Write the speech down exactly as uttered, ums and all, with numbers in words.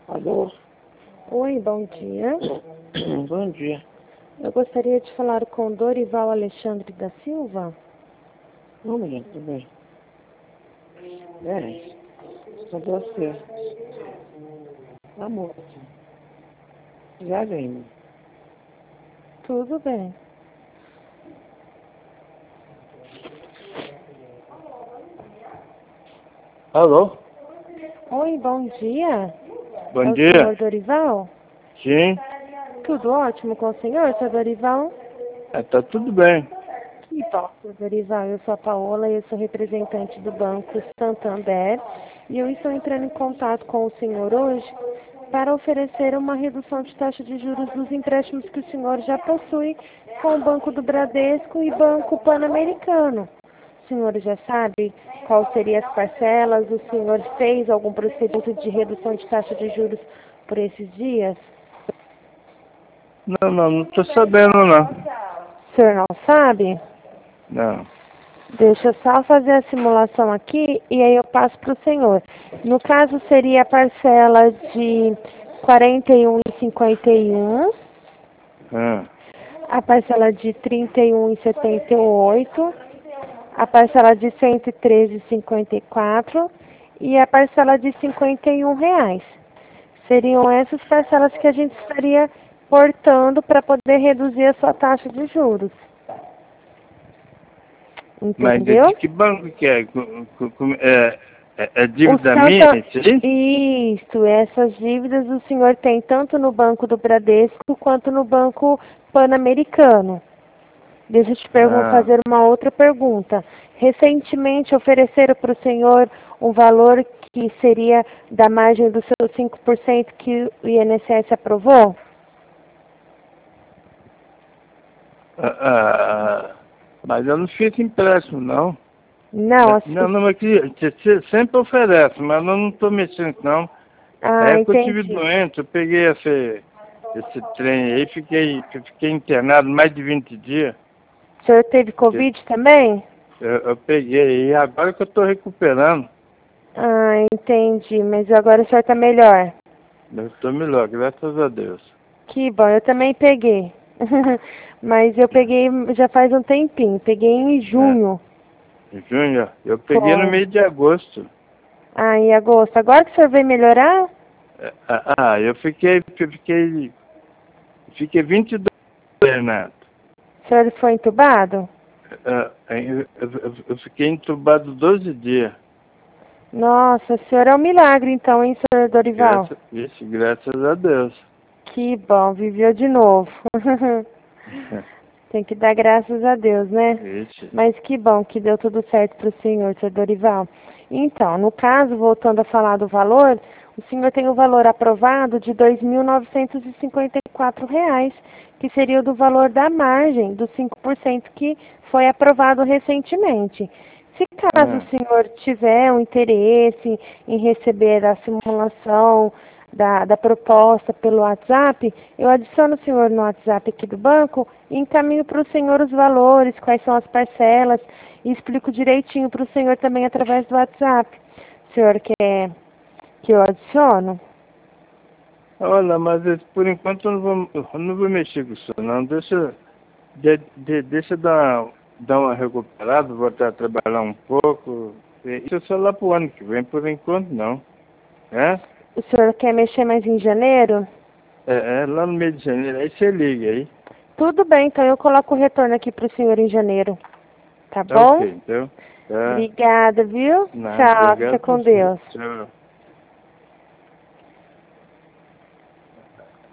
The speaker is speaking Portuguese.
Alô? Oi, bom dia. Bom dia. Eu gostaria de falar com Dorival Alexandre da Silva. Ô, mulher, tudo bem? É, só você. Amor, já vem. Tudo bem. Alô? Oi, bom dia. Bom É o dia. senhor Dorival? Sim, Tudo ótimo com o senhor, senhor Dorival? é, tá tudo bem. Que bom, senhor Dorival. Eu sou a Paola e eu sou representante do Banco Santander. E eu estou entrando em contato com o senhor hoje para oferecer uma redução de taxa de juros dos empréstimos que o senhor já possui com o Banco do Bradesco e Banco Pan-Americano. O senhor já sabe qual seriam as parcelas? O senhor fez algum procedimento de redução de taxa de juros por esses dias? Não, não, não tô sabendo, não. O senhor não sabe? Não. Deixa eu só fazer a simulação aqui e aí eu passo para o senhor. No caso, seria a parcela de quarenta e um reais e cinquenta e um, Ah, a parcela de trinta e um reais e setenta e oito, a parcela de cento e treze reais e cinquenta e quatro e a parcela de cinquenta e um reais. Seriam essas parcelas que a gente estaria portando para poder reduzir a sua taxa de juros. mas é de Entendeu? que banco que é? Com- com- com- É, é, é O dívida minha, Santa... sim? Isso, essas dívidas o senhor tem tanto no Banco do Bradesco quanto no Banco Pan-Americano. Deixa eu te pergun- Ah, fazer uma outra pergunta. Recentemente ofereceram para o senhor um valor que seria da margem dos seus cinco por cento que o I N S S aprovou? ah, ah, mas eu não fiz empréstimo, não. Não, Não, as- não, os- não, aqui, você sempre oferece, mas eu não estou mexendo, não. ah, É que eu tive entendi. doente, eu peguei esse, esse trem aí, fiquei, fiquei internado mais de vinte dias. O senhor teve Eu, Covid também? eu, eu peguei, e agora que eu estou recuperando, Ah, entendi, mas agora o senhor está melhor. eu estou melhor, graças a Deus. Que bom, eu também peguei. Mas eu peguei já faz um tempinho, peguei em É, junho. em junho, eu peguei no Foi. mês de agosto. Ah, em agosto. Agora que o senhor veio melhorar, É, Ah, ah, eu fiquei, fiquei, fiquei vinte e dois internado. o senhor foi entubado? É, Eu, eu, eu fiquei entubado doze dias. Nossa, o senhor é um milagre então, hein, senhor Dorival? Graças, isso, graças a Deus. Que bom, viveu de novo. Tem que dar graças a Deus, né? Isso. Mas que bom que deu tudo certo para o senhor, senhor Dorival. Então, no caso, voltando a falar do valor, o senhor tem o valor aprovado de dois mil novecentos e cinquenta e quatro reais, que seria o do valor da margem dos cinco por cento que foi aprovado recentemente. Se caso o Ah, senhor tiver um interesse em receber a simulação da, da proposta pelo WhatsApp, eu adiciono o senhor no WhatsApp aqui do banco e encaminho para o senhor os valores, quais são as parcelas, e explico direitinho para o senhor também através do WhatsApp. O senhor quer que eu adiciono? olha, mas esse- por enquanto eu não vou, eu não vou mexer com isso, não. Deixa, de, de, deixa eu dar, dar uma recuperada, voltar a trabalhar um pouco. Isso é só lá pro ano que vem, por enquanto não. É? O senhor quer mexer mais em janeiro? É, é lá no mês de janeiro. Aí você liga aí. Tudo bem, então eu coloco o retorno aqui para o senhor em janeiro. Tá Tá ok, bom? então. Tá. Obrigada, viu? Nada, Tchau, fica obrigado por com você. Deus. Tchau.